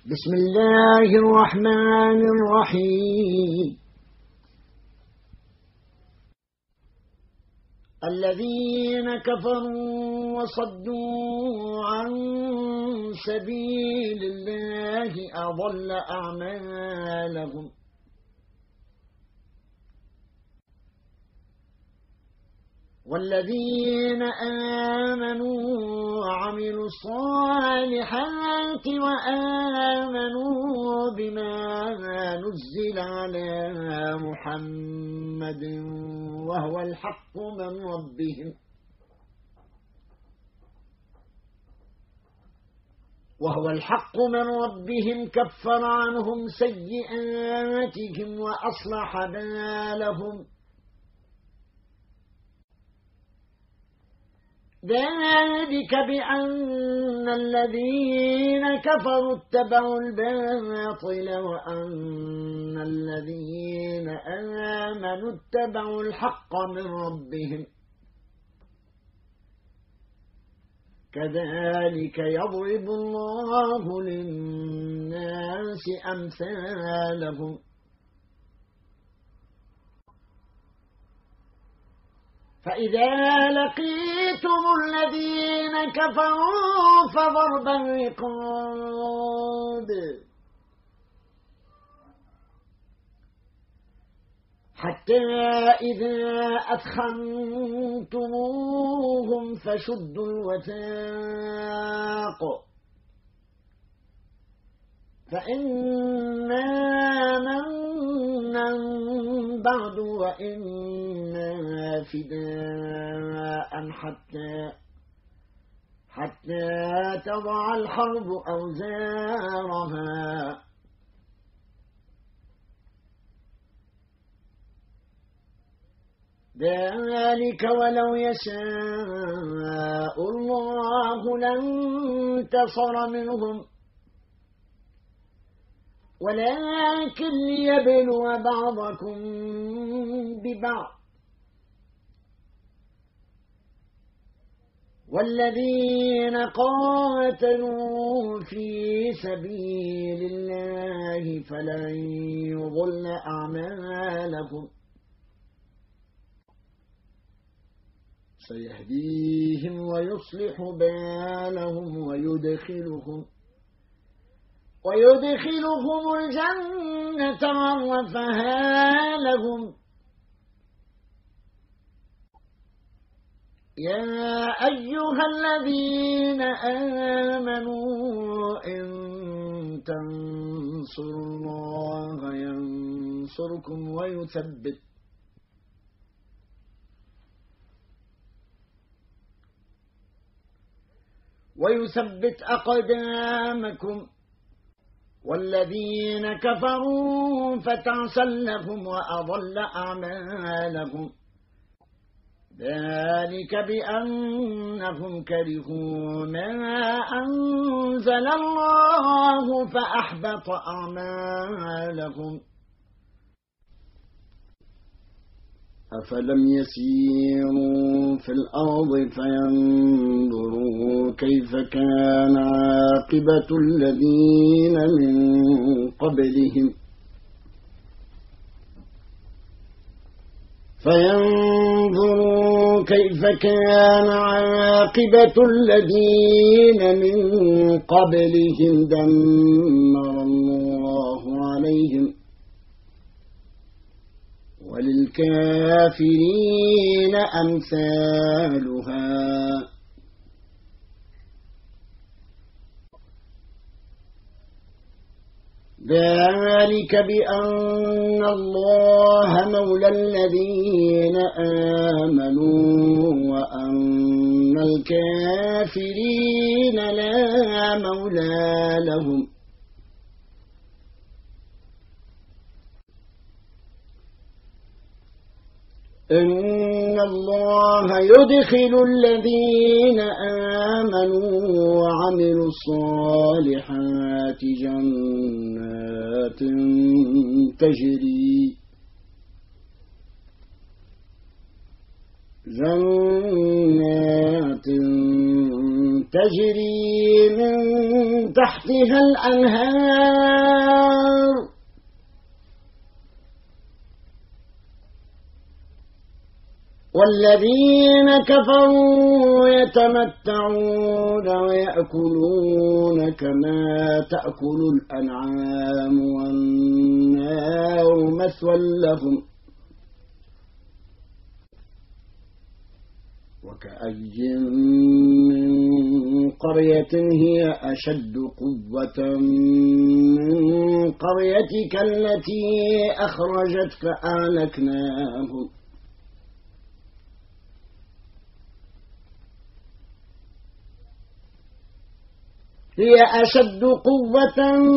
بسم الله الرحمن الرحيم. الذين كفروا وصدوا عن سبيل الله أضل أعمالهم والذين آمنوا وعملوا الصالحات وآمنوا بما نزل على محمد وهو الحق من ربهم كفر عنهم سيئاتهم وأصلح بالهم ذلك بأن الذين كفروا اتبعوا الباطل وأن الذين آمنوا اتبعوا الحق من ربهم كذلك يضرب الله للناس أمثالهم فإذا لقيتم الذين كفروا فضرب الرقاب حتى إذا أثخنتموهم فشدوا الوثاق فإما منا بعد وإما فداء حتى تضع الحرب أوزارها ذلك ولو يشاء الله لانتصر منهم ولكن ليبلو بعضكم ببعض والذين قاتلوا في سبيل الله فلن يضل أعمالهم سيهديهم ويصلح بالهم ويدخلهم الجنة عرفها لهم يا أيها الذين آمنوا إن تنصروا الله ينصركم ويثبت أقدامكم والذين كفروا فتعسا لهم وأضل أعمالهم ذلك بأنهم كرهوا ما أنزل الله فأحبط أعمالهم أفلم يسيروا في الأرض فينظروا كيف كان عاقبة الذين من قبلهم دمر الله عليهم وللكافرين أمثالها ذلك بأن الله مولى الذين آمنوا وأن الكافرين لا مولى لهم إن الله يدخل الذين آمنوا وعملوا الصالحات جنات تجري من تحتها الأنهار والذين كفروا يتمتعون ويأكلون كما تأكل الأنعام والنار مثوى لهم وكأي من قرية هي أشد قوة من قريتك التي أخرجتك أهلكناهم هي أشد قوة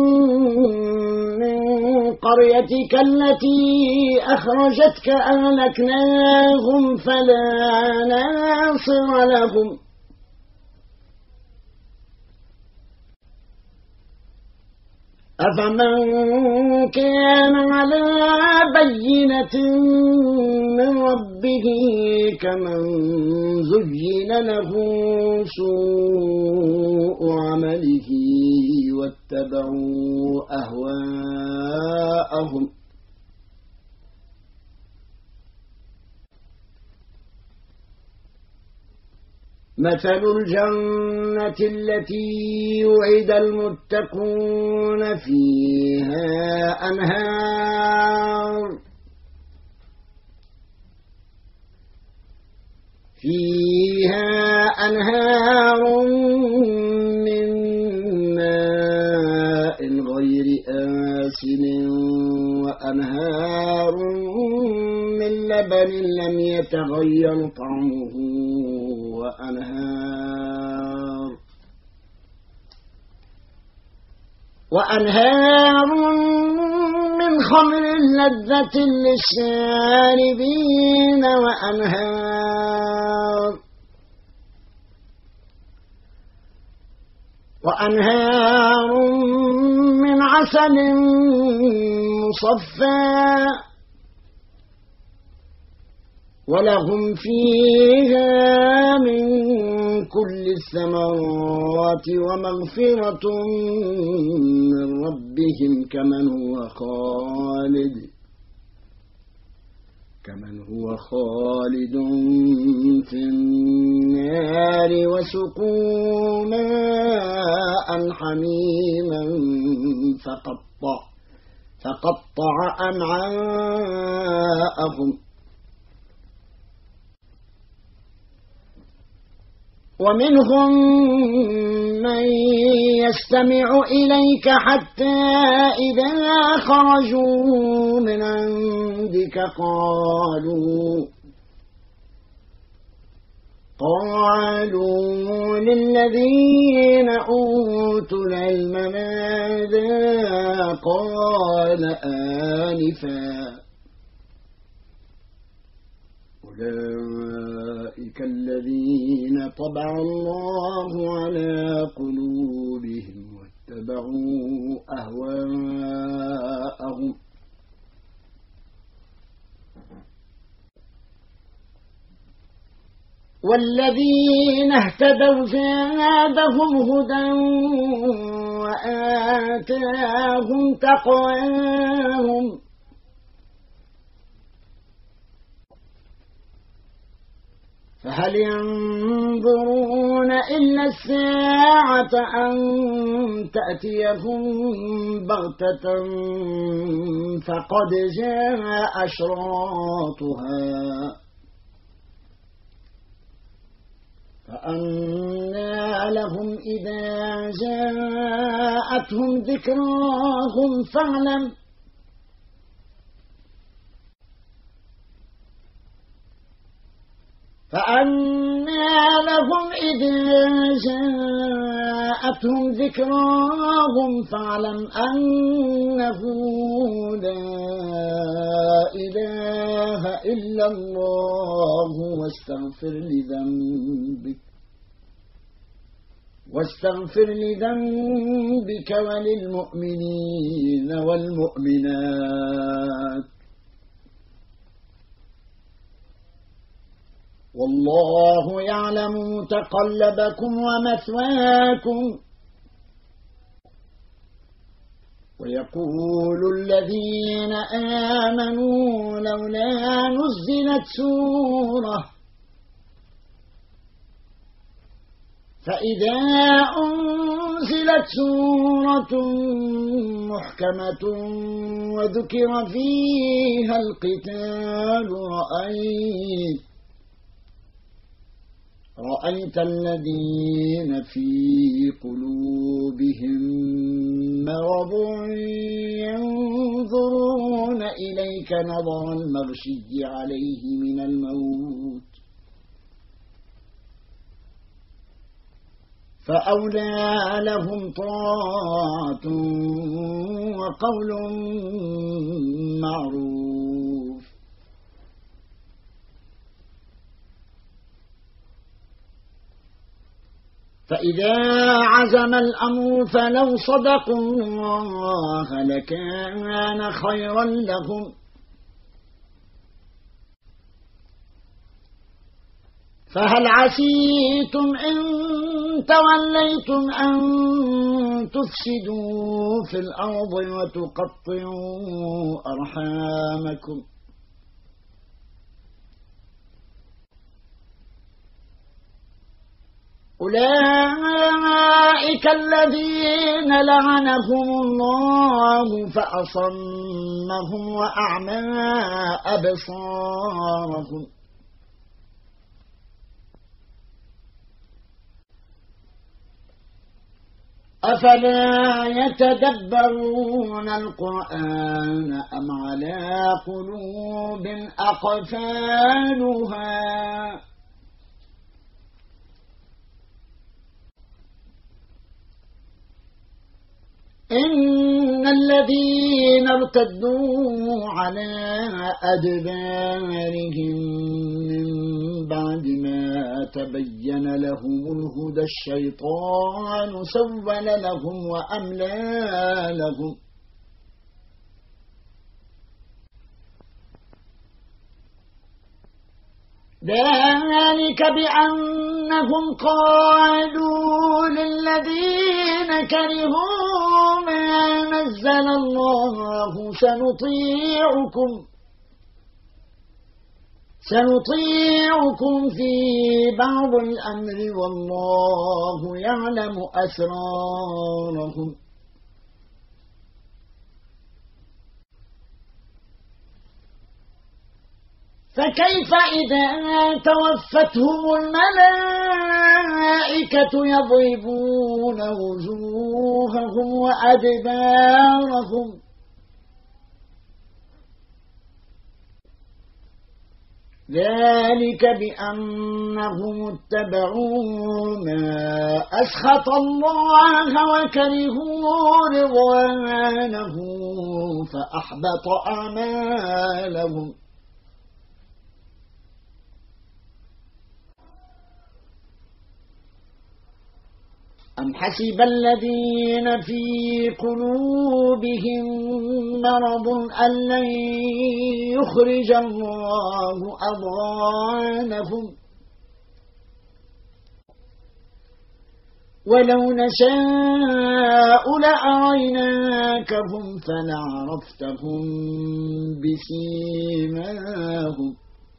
من قريتك التي أخرجتك أهلكناهم فلا ناصر لهم أفمن كان على بينة من ربه كمن زين له سوء عمله واتبعوا أهواءهم مثل الجنة التي وعد المتقون فيها أنهار من ماء غير آسن وأنهار من لبن لم يتغير طعمه وأنهار من خمر لذة للشاربين وأنهار من عسل مصفى ولهم فيها من كل الثمرات ومغفرة من ربهم كمن هو خالد في النار وسقوا ماء حميما فقطع أمعاءهم ومنهم من يستمع إليك حتى إذا خرجوا من عندك قالوا للذين أوتوا العلم ماذا قال آنفا أولئك الذين طبع الله على قلوبهم واتبعوا أهواءهم والذين اهتدوا زادهم هدى وآتاهم تقواهم فهل ينظرون إلا الساعة أن تأتيهم بغتة فقد جاء أشراطها فأنى لهم إذا جاءتهم ذكراهم فأنى لهم إذا جاءتهم ذكراهم فاعلم أنه لا إله إلا الله واستغفر لذنبك وللمؤمنين والمؤمنات والله يعلم متقلبكم ومثواكم ويقول الذين آمنوا لولا نزلت سورة فإذا أنزلت سورة محكمة وذكر فيها القتال رأيت الذين في قلوبهم مرض ينظرون إليك نظر المغشي عليه من الموت فأولى لهم طاعة وقول معروف. فإذا عزم الأمر فلو صدقوا الله لكان خيرا لهم فهل عسيتم إن توليتم أن تفسدوا في الأرض وتقطعوا أرحامكم أولئك الذين لعنهم الله فأصمهم وأعمى أبصارهم أفلا يتدبرون القرآن أم على قلوب أقفالها إن الذين ارتدوا على أدبارهم من بعد ما تبين لهم الهدى الشيطان سول لهم وأملى لهم ذلك بأنهم قالوا للذين كرهوا ما نزل الله سنطيعكم في بعض الأمر والله يعلم أسرارهم فكيف إذا توفتهم الملائكة يضربون وجوههم وأدبارهم ذلك بأنهم اتبعوا ما أسخط الله وكرهوا رضوانه فأحبط أعمالهم أم حسب الذين في قلوبهم مرض أن لن يخرج الله أضغانهم ولو نشاء لأريناكهم فلعرفتهم بسيماهم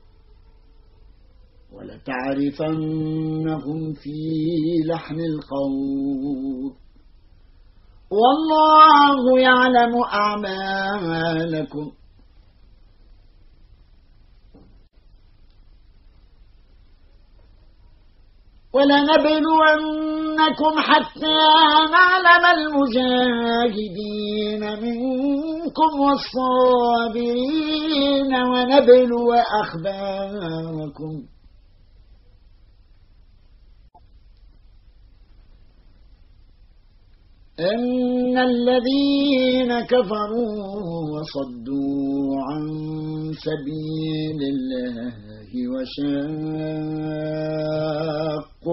ولتعرفنهم في لحن القول والله يعلم أعمالكم ولنبلونكم حتى نعلم المجاهدين منكم والصابرين ونبلو أخباركم إن الذين كفروا وصدوا عن سبيل الله وشاقوا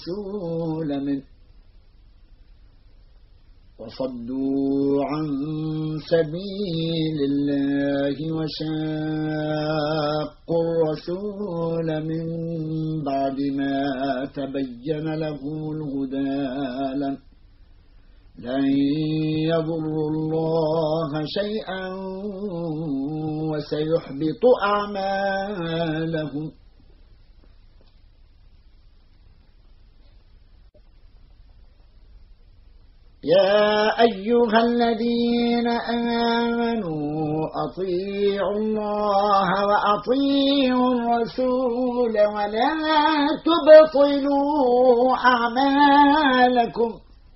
الرسول من بعد ما تبين له الهدى لن يضروا الله شيئا وسيحبط أعمالهم. يا أيها الذين آمنوا أطيعوا الله وأطيعوا الرسول ولا تبطلوا أعمالكم.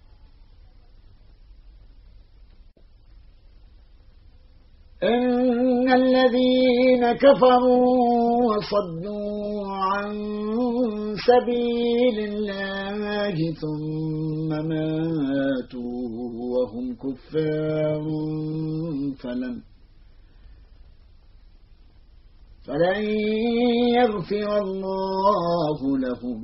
إن الذين كفروا وصدوا عن سبيل الله ثم ماتوا وهم كفار فلن يغفر الله لهم.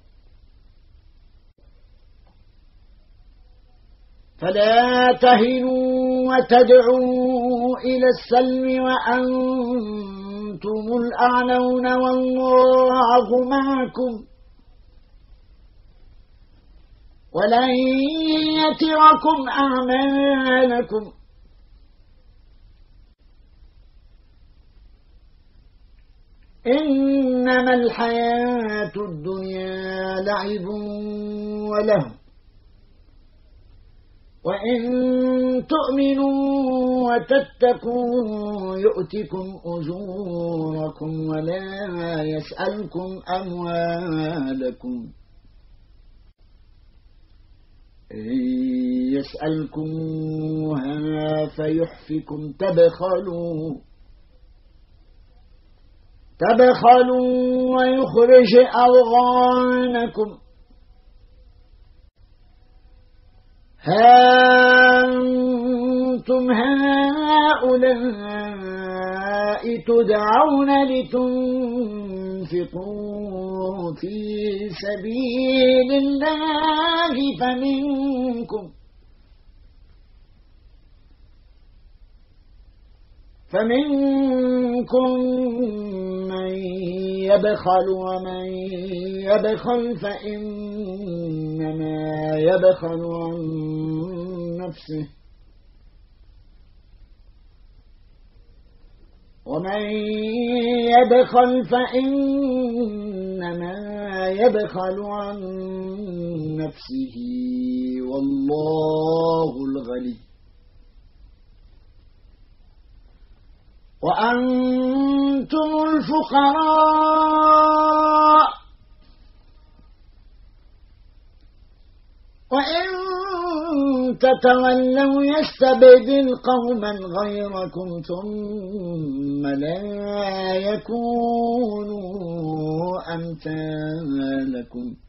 فلا تهنوا وتدعوا إلى السلم وأنتم الأعلون والله معكم ولن يتركم أعمالكم. إنما الحياة الدنيا لعب وله وإن تؤمنوا وتتقوا يؤتكم أجوركم ولا يسألكم أموالكم. إن يسألكموها فيحفكم تبخلوا ويخرج أضغانكم. ها أنتم هؤلاء تدعون لتنفقوا في سبيل الله فمنكم من يبخل ومن يبخل فإنما يبخل عن نفسه ومن يبخل فإنما يبخل عن نفسه والله الغني وأنتم الفقراء وإن تتولوا يستبدل قوما غيركم ثم لا يكونوا أمثالكم.